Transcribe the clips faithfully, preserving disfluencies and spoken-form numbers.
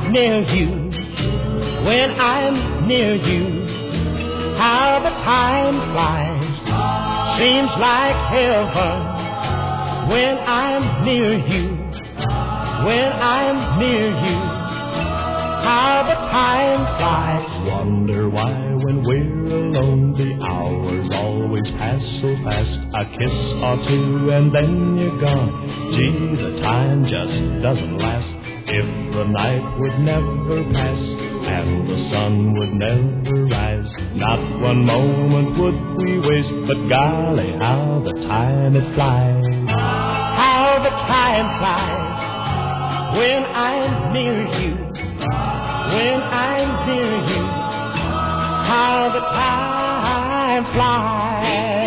near you, when I'm near you, how the time flies, seems like heaven. When I'm near you, when I'm near you, how the time flies. Wonder why when we're alone the hours always pass so fast. A kiss or two and then you're gone. Gee, the time just doesn't last. If the night would never pass and the sun would never rise, not one moment would we waste. But golly, how the time it flies. How the time flies when I'm near you, when I'm near you, how the time flies.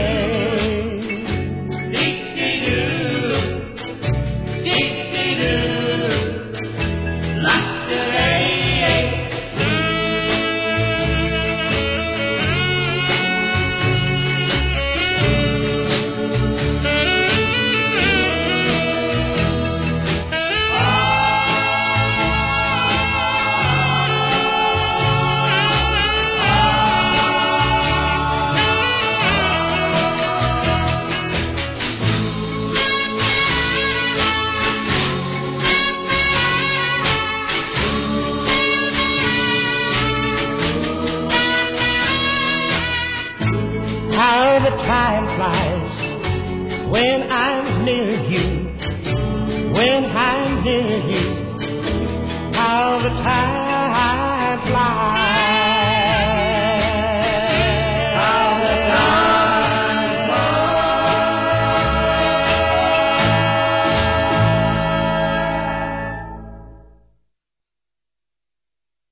How the time flies when I'm near you, when I'm near you, how the time